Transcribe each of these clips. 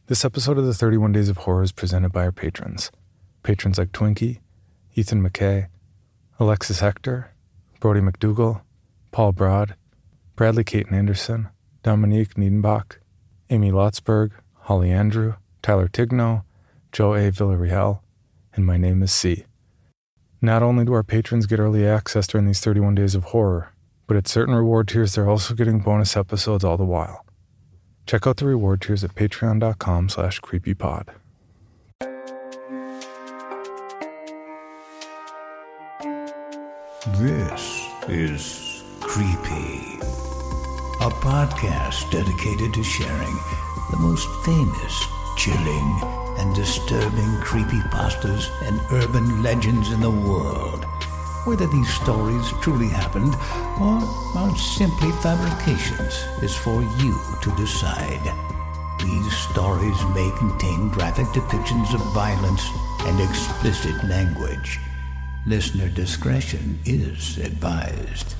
This episode of the 31 Days of Horror is presented by our patrons. Patrons like Twinkie, Ethan McKay, Alexis Hector, Brody McDougall, Paul Broad, Bradley Caton Anderson, Dominique Niedenbach, Amy Lotzberg, Holly Andrew, Tyler Tigno, Joe A. Villarreal, and my name is C. Not only do our patrons get early access during these 31 Days of Horror, but at certain reward tiers they're also getting bonus episodes all the while. Check out the reward tiers at patreon.com/creepypod. This is Creepy, a podcast dedicated to sharing the most famous, chilling, and disturbing creepypastas and urban legends in the world. Whether these stories truly happened or are simply fabrications is for you to decide. These stories may contain graphic depictions of violence and explicit language. Listener discretion is advised.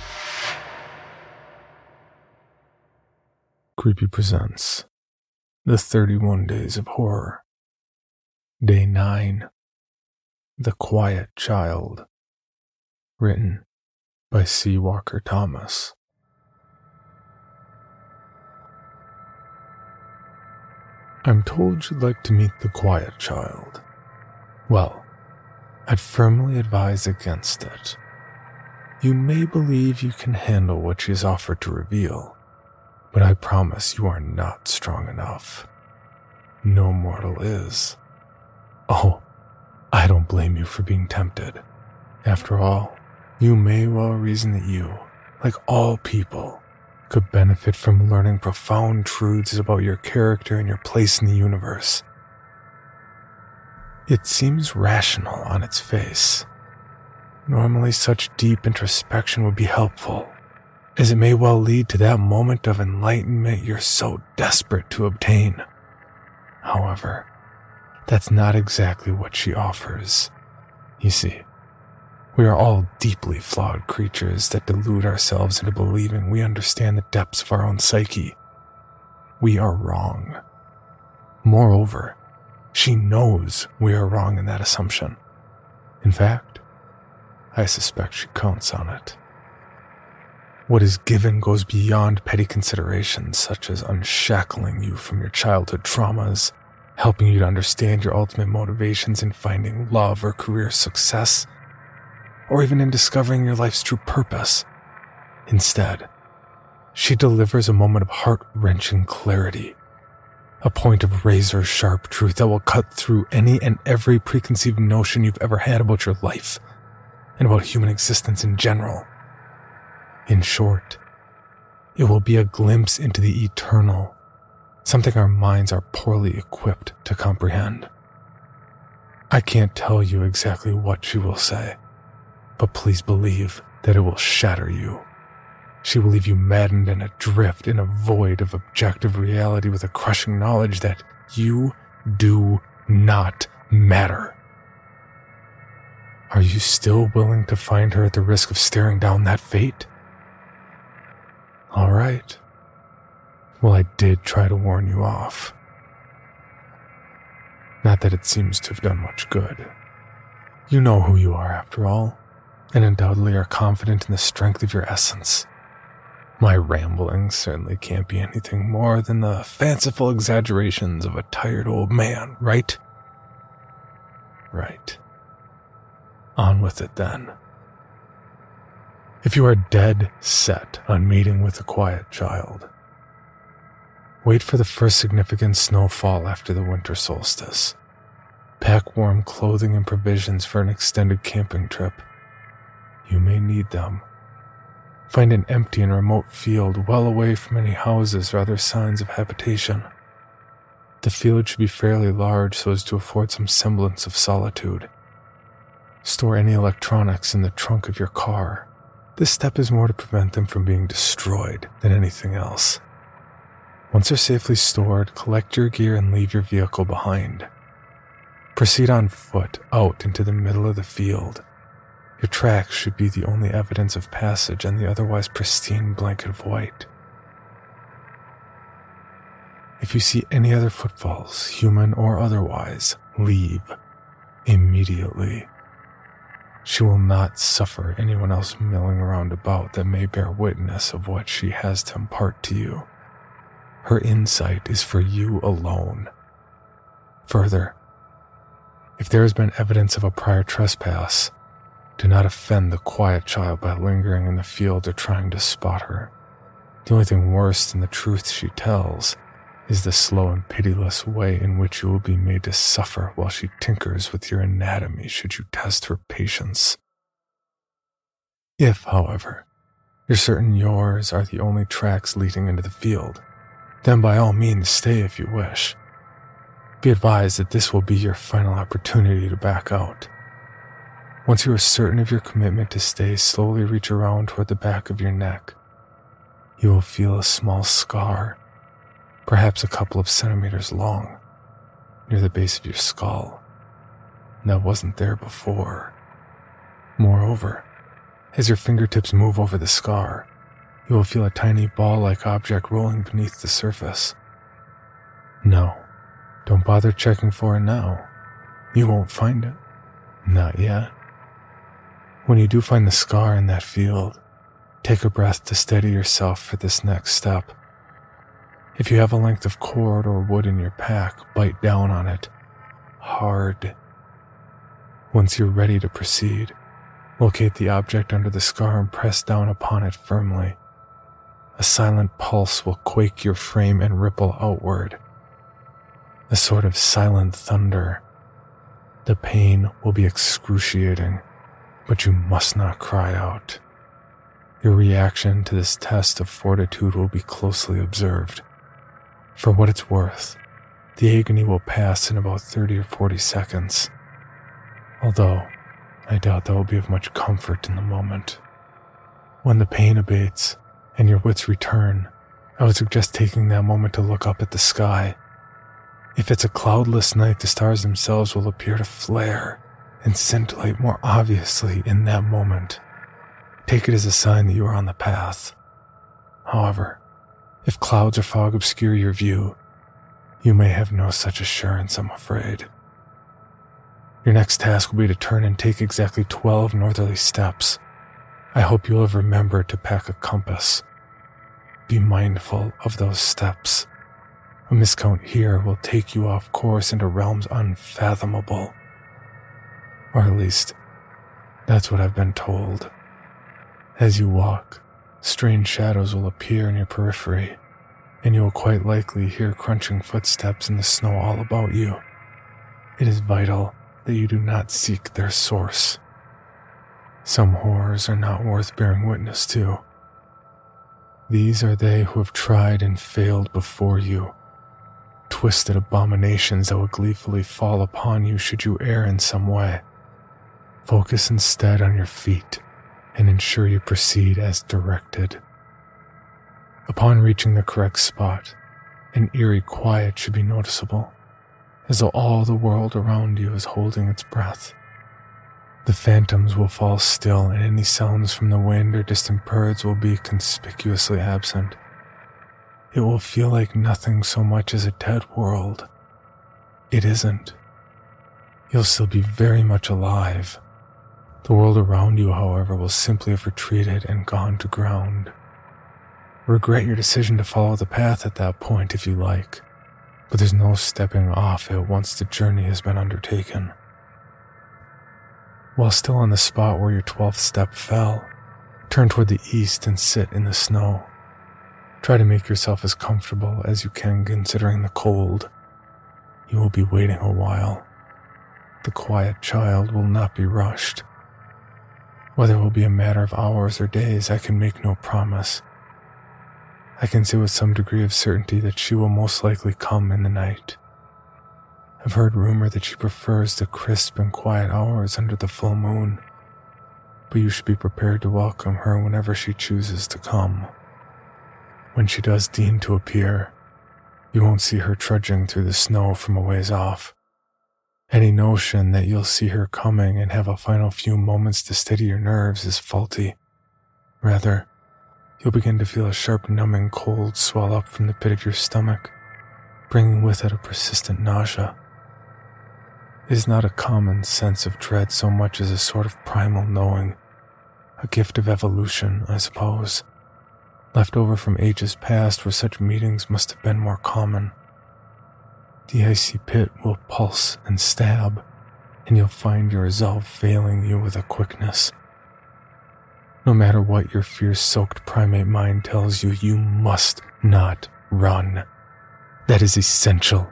Creepy presents The 31 Days of Horror. Day 9. The Quiet Child. Written by C. Walker Thomas. I'm told you'd like to meet the quiet child. Well, I'd firmly advise against it. You may believe you can handle what she has offered to reveal, but I promise you are not strong enough. No mortal is. Oh, I don't blame you for being tempted. After all, you may well reason that you, like all people, could benefit from learning profound truths about your character and your place in the universe. It seems rational on its face. Normally, such deep introspection would be helpful, as it may well lead to that moment of enlightenment you're so desperate to obtain. However, that's not exactly what she offers. You see, we are all deeply flawed creatures that delude ourselves into believing we understand the depths of our own psyche. We are wrong. Moreover, she knows we are wrong in that assumption. In fact, I suspect she counts on it. What is given goes beyond petty considerations such as unshackling you from your childhood traumas, helping you to understand your ultimate motivations in finding love or career success, or even in discovering your life's true purpose. Instead, she delivers a moment of heart-wrenching clarity, a point of razor-sharp truth that will cut through any and every preconceived notion you've ever had about your life and about human existence in general. In short, it will be a glimpse into the eternal, something our minds are poorly equipped to comprehend. I can't tell you exactly what she will say, but please believe that it will shatter you. She will leave you maddened and adrift in a void of objective reality with a crushing knowledge that you do not matter. Are you still willing to find her at the risk of staring down that fate? All right. Well, I did try to warn you off. Not that it seems to have done much good. You know who you are, after all, and undoubtedly are confident in the strength of your essence. My ramblings certainly can't be anything more than the fanciful exaggerations of a tired old man, right? Right. On with it then. If you are dead set on meeting with the quiet child, wait for the first significant snowfall after the winter solstice. Pack warm clothing and provisions for an extended camping trip. You may need them. Find an empty and remote field well away from any houses or other signs of habitation. The field should be fairly large so as to afford some semblance of solitude. Store any electronics in the trunk of your car. This step is more to prevent them from being destroyed than anything else. Once they're safely stored, collect your gear and leave your vehicle behind. Proceed on foot out into the middle of the field. Your tracks should be the only evidence of passage and the otherwise pristine blanket of white. If you see any other footfalls, human or otherwise, leave immediately. She will not suffer anyone else milling around about that may bear witness of what she has to impart to you. Her insight is for you alone. Further, if there has been evidence of a prior trespass, do not offend the quiet child by lingering in the field or trying to spot her. The only thing worse than the truth she tells is the slow and pitiless way in which you will be made to suffer while she tinkers with your anatomy should you test her patience. If, however, you're certain yours are the only tracks leading into the field, then by all means stay if you wish. Be advised that this will be your final opportunity to back out. Once you are certain of your commitment to stay, slowly reach around toward the back of your neck. You will feel a small scar, perhaps a couple of centimeters long, near the base of your skull. That wasn't there before. Moreover, as your fingertips move over the scar, you will feel a tiny ball-like object rolling beneath the surface. No, don't bother checking for it now. You won't find it. Not yet. When you do find the scar in that field, take a breath to steady yourself for this next step. If you have a length of cord or wood in your pack, bite down on it hard. Once you're ready to proceed, locate the object under the scar and press down upon it firmly. A silent pulse will quake your frame and ripple outward. A sort of silent thunder. The pain will be excruciating, but you must not cry out. Your reaction to this test of fortitude will be closely observed. For what it's worth, the agony will pass in about 30 or 40 seconds, although I doubt that will be of much comfort in the moment. When the pain abates and your wits return, I would suggest taking that moment to look up at the sky. If it's a cloudless night, the stars themselves will appear to flare and scintillate more obviously in that moment. Take it as a sign that you are on the path. However, if clouds or fog obscure your view, you may have no such assurance, I'm afraid. Your next task will be to turn and take exactly 12 northerly steps. I hope you'll have remembered to pack a compass. Be mindful of those steps. A miscount here will take you off course into realms unfathomable. Or at least, that's what I've been told. As you walk, strange shadows will appear in your periphery, and you will quite likely hear crunching footsteps in the snow all about you. It is vital that you do not seek their source. Some horrors are not worth bearing witness to. These are they who have tried and failed before you. Twisted abominations that will gleefully fall upon you should you err in some way. Focus instead on your feet and ensure you proceed as directed. Upon reaching the correct spot, an eerie quiet should be noticeable, as though all the world around you is holding its breath. The phantoms will fall still, and any sounds from the wind or distant birds will be conspicuously absent. It will feel like nothing so much as a dead world. It isn't. You'll still be very much alive. The world around you, however, will simply have retreated and gone to ground. Regret your decision to follow the path at that point if you like, but there's no stepping off it once the journey has been undertaken. While still on the spot where your 12th step fell, turn toward the east and sit in the snow. Try to make yourself as comfortable as you can considering the cold. You will be waiting a while. The quiet child will not be rushed. Whether it will be a matter of hours or days, I can make no promise. I can say with some degree of certainty that she will most likely come in the night. I've heard rumor that she prefers the crisp and quiet hours under the full moon, but you should be prepared to welcome her whenever she chooses to come. When she does deign to appear, you won't see her trudging through the snow from a ways off. Any notion that you'll see her coming and have a final few moments to steady your nerves is faulty. Rather, you'll begin to feel a sharp numbing cold swell up from the pit of your stomach, bringing with it a persistent nausea. It is not a common sense of dread so much as a sort of primal knowing, a gift of evolution, I suppose, left over from ages past where such meetings must have been more common. The icy pit will pulse and stab, and you'll find your resolve failing you with a quickness. No matter what your fear-soaked primate mind tells you, you must not run. That is essential.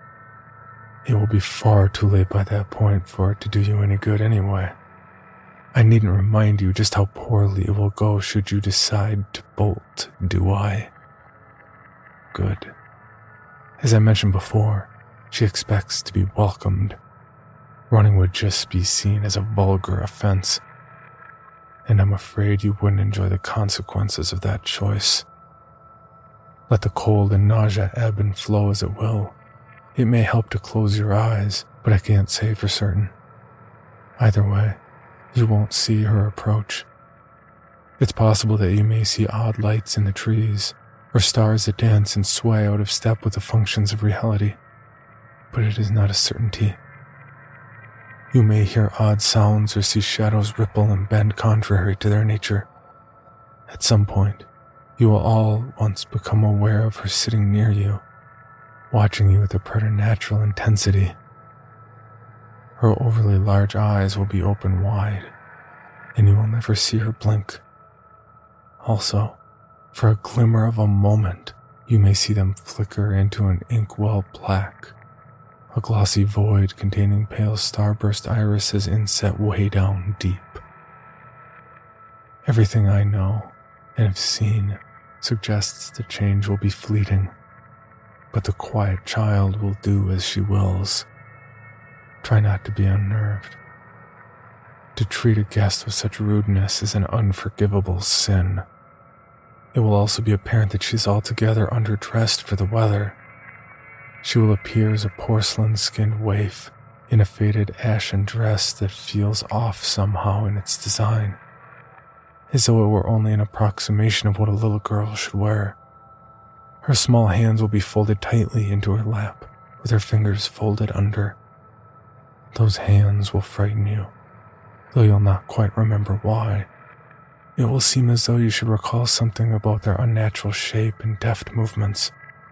It will be far too late by that point for it to do you any good anyway. I needn't remind you just how poorly it will go should you decide to bolt, do I? Good. As I mentioned before, she expects to be welcomed. Running would just be seen as a vulgar offense, and I'm afraid you wouldn't enjoy the consequences of that choice. Let the cold and nausea ebb and flow as it will. It may help to close your eyes, but I can't say for certain. Either way, you won't see her approach. It's possible that you may see odd lights in the trees, or stars that dance and sway out of step with the functions of reality, but it is not a certainty. You may hear odd sounds or see shadows ripple and bend contrary to their nature. At some point, you will all once become aware of her sitting near you, watching you with a preternatural intensity. Her overly large eyes will be open wide, and you will never see her blink. Also, for a glimmer of a moment, you may see them flicker into an inkwell black, a glossy void containing pale starburst irises inset way down deep. Everything I know and have seen suggests the change will be fleeting, but the quiet child will do as she wills. Try not to be unnerved. To treat a guest with such rudeness is an unforgivable sin. It will also be apparent that she's altogether underdressed for the weather. She will appear as a porcelain-skinned waif in a faded ashen dress that feels off somehow in its design, as though it were only an approximation of what a little girl should wear. Her small hands will be folded tightly into her lap, with her fingers folded under. Those hands will frighten you, though you'll not quite remember why. It will seem as though you should recall something about their unnatural shape and deft movements.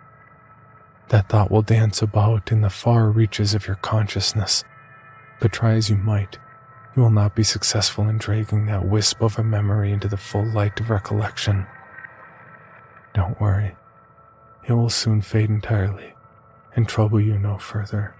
That thought will dance about in the far reaches of your consciousness, but try as you might, you will not be successful in dragging that wisp of a memory into the full light of recollection. Don't worry, it will soon fade entirely and trouble you no further.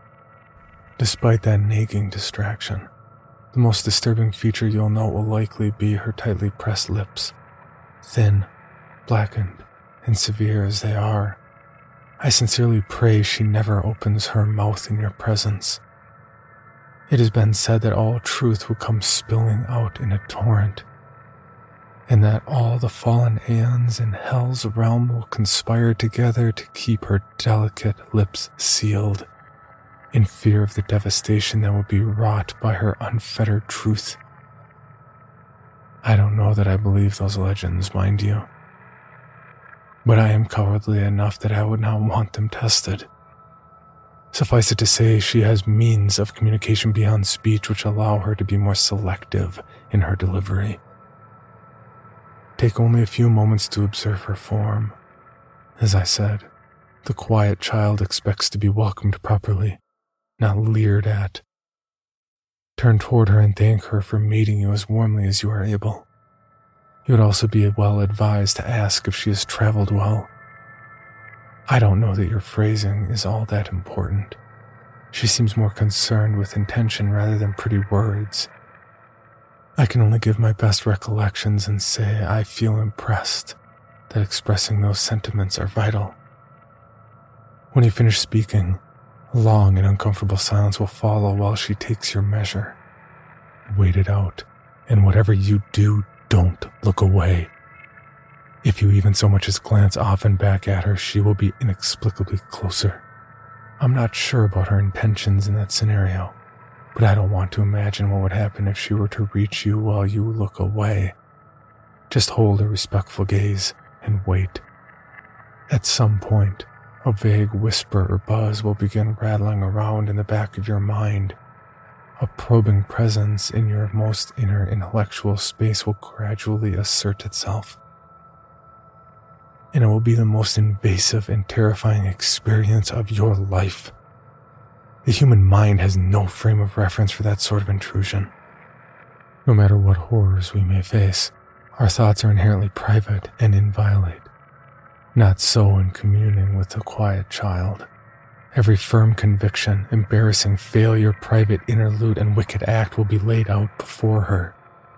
Despite that nagging distraction, the most disturbing feature you'll note will likely be her tightly pressed lips, thin, blackened, and severe as they are. I sincerely pray she never opens her mouth in your presence. It has been said that all truth will come spilling out in a torrent, and that all the fallen aeons in hell's realm will conspire together to keep her delicate lips sealed, in fear of the devastation that will be wrought by her unfettered truth. I don't know that I believe those legends, mind you, but I am cowardly enough that I would not want them tested. Suffice it to say, she has means of communication beyond speech which allow her to be more selective in her delivery. Take only a few moments to observe her form. As I said, the quiet child expects to be welcomed properly, not leered at. Turn toward her and thank her for meeting you as warmly as you are able. You would also be well advised to ask if she has traveled well. I don't know that your phrasing is all that important. She seems more concerned with intention rather than pretty words. I can only give my best recollections and say I feel impressed that expressing those sentiments are vital. When you finish speaking, a long and uncomfortable silence will follow while she takes your measure. Wait it out, and whatever you do, don't look away. If you even so much as glance off and back at her, she will be inexplicably closer. I'm not sure about her intentions in that scenario, but I don't want to imagine what would happen if she were to reach you while you look away. Just hold a respectful gaze and wait. At some point, A vague whisper or buzz will begin rattling around in the back of your mind. A probing presence in your most inner intellectual space will gradually assert itself. And it will be the most invasive and terrifying experience of your life. The human mind has no frame of reference for that sort of intrusion. No matter what horrors we may face, our thoughts are inherently private and inviolate. Not so in communing with the quiet child. Every firm conviction, embarrassing failure, private interlude, and wicked act will be laid out before her.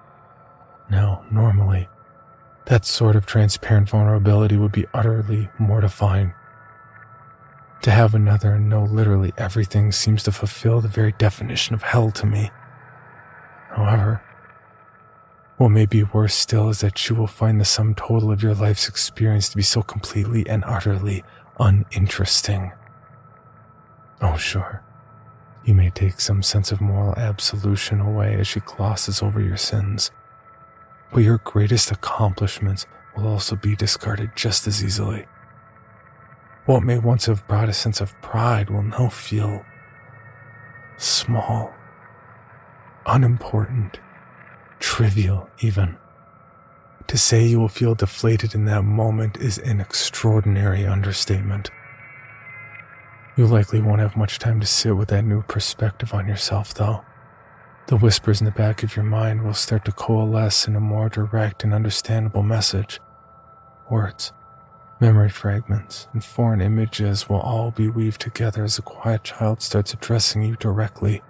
Now, normally, that sort of transparent vulnerability would be utterly mortifying. To have another know literally everything seems to fulfill the very definition of hell to me. However, what may be worse still is that you will find the sum total of your life's experience to be so completely and utterly uninteresting. Oh, sure, you may take some sense of moral absolution away as she glosses over your sins, but your greatest accomplishments will also be discarded just as easily. What may once have brought a sense of pride will now feel small, unimportant, trivial even. To say you will feel deflated in that moment is an extraordinary understatement. You likely won't have much time to sit with that new perspective on yourself, though. The whispers in the back of your mind will start to coalesce in a more direct and understandable message. Words, memory fragments, and foreign images will all be weaved together as a quiet child starts addressing you directly.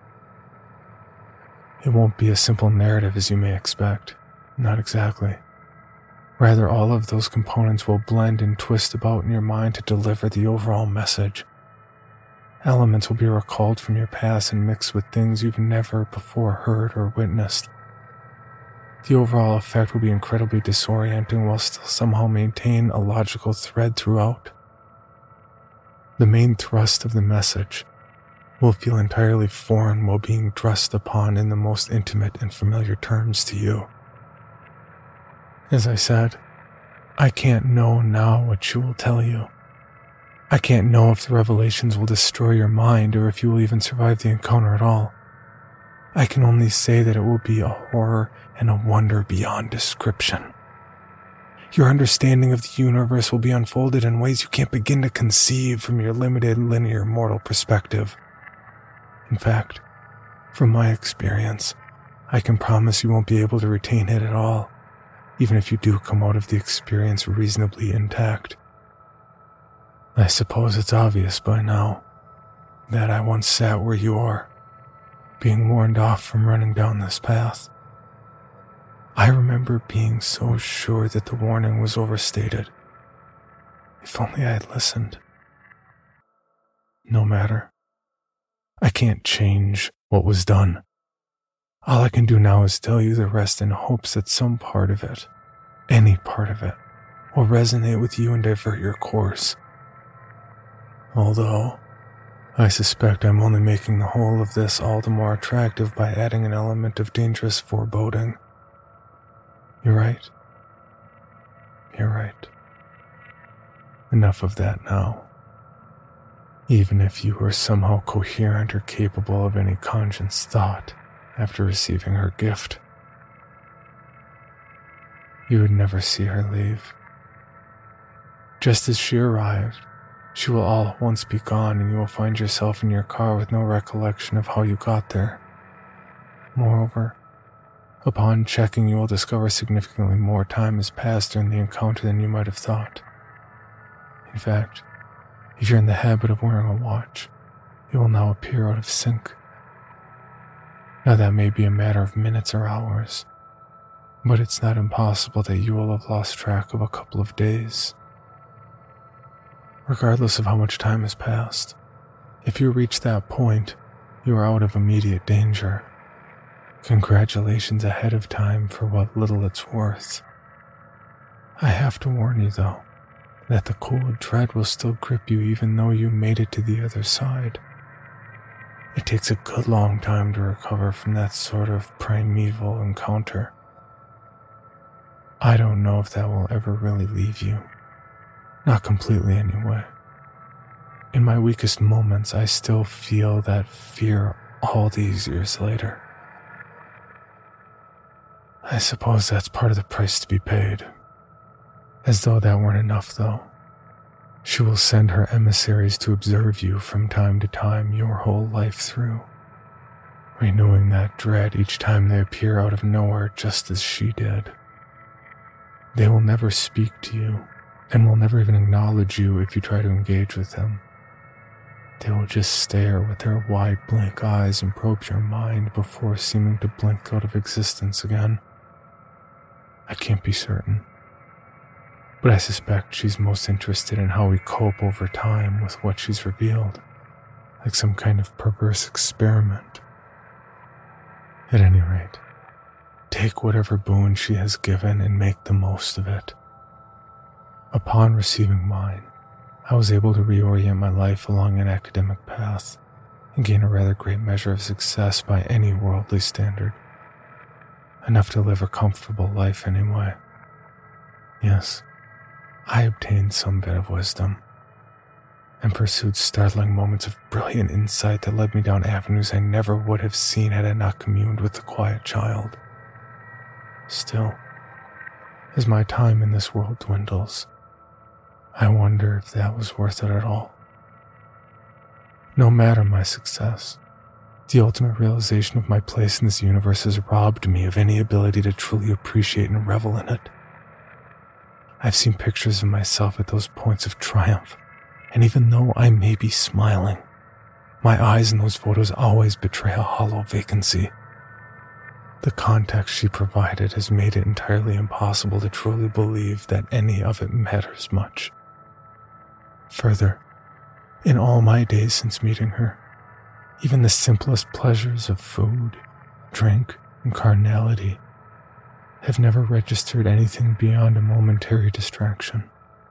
It won't be a simple narrative as you may expect. Not exactly. Rather, all of those components will blend and twist about in your mind to deliver the overall message. Elements will be recalled from your past and mixed with things you've never before heard or witnessed. The overall effect will be incredibly disorienting while still somehow maintain a logical thread throughout. The main thrust of the message will feel entirely foreign while being dressed upon in the most intimate and familiar terms to you. As I said, I can't know now what she will tell you. I can't know if the revelations will destroy your mind or if you will even survive the encounter at all. I can only say that it will be a horror and a wonder beyond description. Your understanding of the universe will be unfolded in ways you can't begin to conceive from your limited linear mortal perspective. In fact, from my experience, I can promise you won't be able to retain it at all, even if you do come out of the experience reasonably intact. I suppose it's obvious by now that I once sat where you are, being warned off from running down this path. I remember being so sure that the warning was overstated. If only I had listened. No matter. I can't change what was done. All I can do now is tell you the rest in hopes that some part of it, any part of it, will resonate with you and divert your course. Although, I suspect I'm only making the whole of this all the more attractive by adding an element of dangerous foreboding. You're right. You're right. Enough of that now. Even if you were somehow coherent or capable of any conscious thought after receiving her gift, you would never see her leave. Just as she arrived, she will all at once be gone and you will find yourself in your car with no recollection of how you got there. Moreover, upon checking you will discover significantly more time has passed during the encounter than you might have thought. In fact, if you're in the habit of wearing a watch, it will now appear out of sync. Now that may be a matter of minutes or hours, but it's not impossible that you will have lost track of a couple of days. Regardless of how much time has passed, if you reach that point, you are out of immediate danger. Congratulations ahead of time for what little it's worth. I have to warn you, though, that the cold dread will still grip you even though you made it to the other side. It takes a good long time to recover from that sort of primeval encounter. I don't know if that will ever really leave you. Not completely, anyway. In my weakest moments, I still feel that fear all these years later. I suppose that's part of the price to be paid. As though that weren't enough, though. She will send her emissaries to observe you from time to time your whole life through, renewing that dread each time they appear out of nowhere just as she did. They will never speak to you, and will never even acknowledge you if you try to engage with them. They will just stare with their wide blank eyes and probe your mind before seeming to blink out of existence again. I can't be certain, but I suspect she's most interested in how we cope over time with what she's revealed, like some kind of perverse experiment. At any rate, take whatever boon she has given and make the most of it. Upon receiving mine, I was able to reorient my life along an academic path and gain a rather great measure of success by any worldly standard. Enough to live a comfortable life anyway. Yes, I obtained some bit of wisdom and pursued startling moments of brilliant insight that led me down avenues I never would have seen had I not communed with the quiet child. Still, as my time in this world dwindles, I wonder if that was worth it at all. No matter my success, the ultimate realization of my place in this universe has robbed me of any ability to truly appreciate and revel in it. I've seen pictures of myself at those points of triumph, and even though I may be smiling, my eyes in those photos always betray a hollow vacancy. The context she provided has made it entirely impossible to truly believe that any of it matters much. Further, in all my days since meeting her, even the simplest pleasures of food, drink, and carnality have never registered anything beyond a momentary distraction.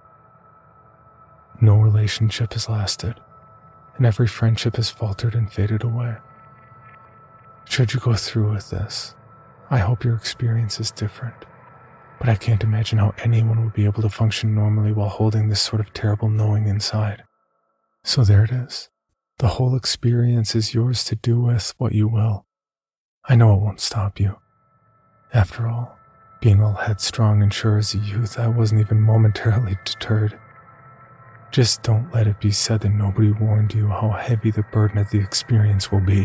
No relationship has lasted, and every friendship has faltered and faded away. Should you go through with this, I hope your experience is different, but I can't imagine how anyone would be able to function normally while holding this sort of terrible knowing inside. So there it is. The whole experience is yours to do with what you will. I know it won't stop you. After all, being all headstrong and sure as a youth, I wasn't even momentarily deterred. Just don't let it be said that nobody warned you how heavy the burden of the experience will be.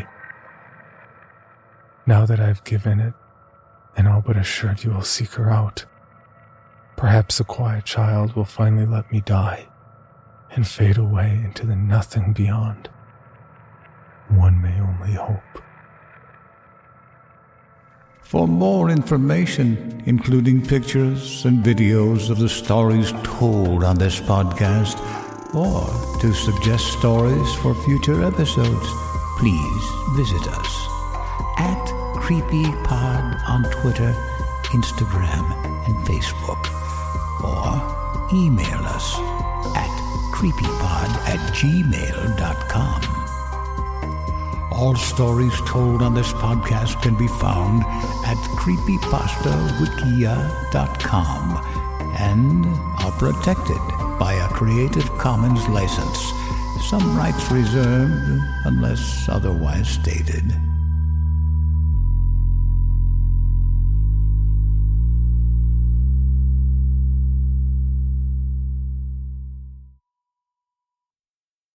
Now that I've given it, and all but assured you will seek her out, perhaps the quiet child will finally let me die and fade away into the nothing beyond. One may only hope. For more information, including pictures and videos of the stories told on this podcast, or to suggest stories for future episodes, please visit us at CreepyPod on Twitter, Instagram, and Facebook, or email us at creepypod@gmail.com. All stories told on this podcast can be found at creepypastawikia.com and are protected by a Creative Commons license. Some rights reserved unless otherwise stated.